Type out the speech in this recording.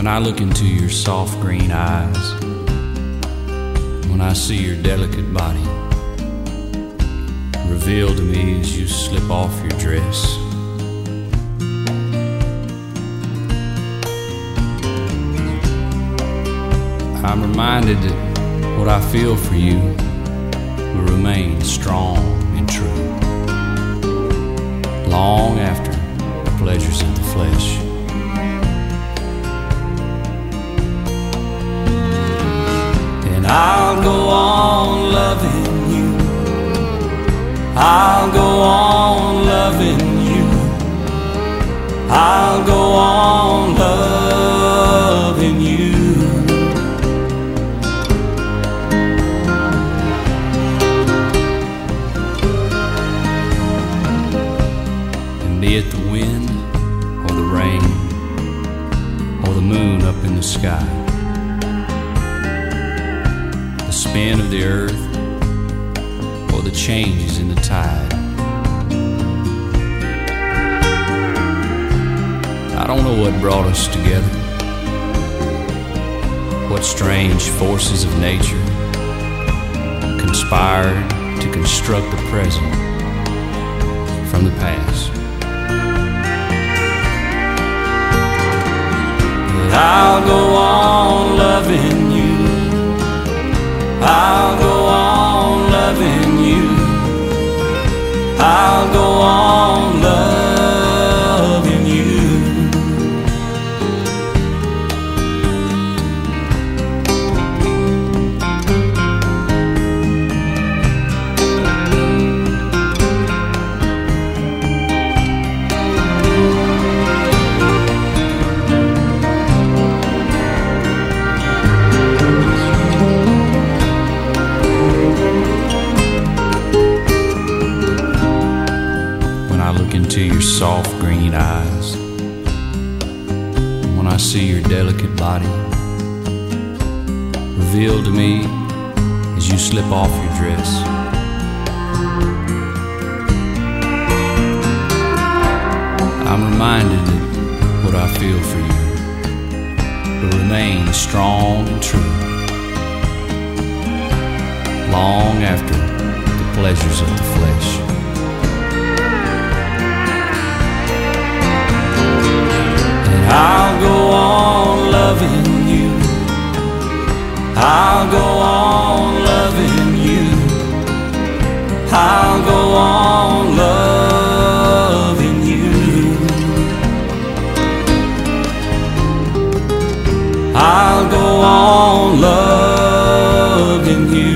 When I look into your soft green eyes, when I see your delicate body revealed to me as you slip off your dress, I'm reminded that what I feel for you will remain strong and true long after the pleasures of the flesh. And I'll go on loving you, I'll go on loving you, I'll go on loving you. Be it the wind or the rain or the moon up in the sky, the spin of the earth or the changes in the tide. I don't know what brought us together, what strange forces of nature conspired to construct the present from the past. I'll go on loving you, I'll go on loving you, I'll go on loving you. Into your soft green eyes, when I see your delicate body revealed to me as you slip off your dress, I'm reminded that what I feel for you will remain strong and true long after the pleasures of the flesh. I'll go on loving you, I'll go on loving you, I'll go on loving you, I'll go on loving you.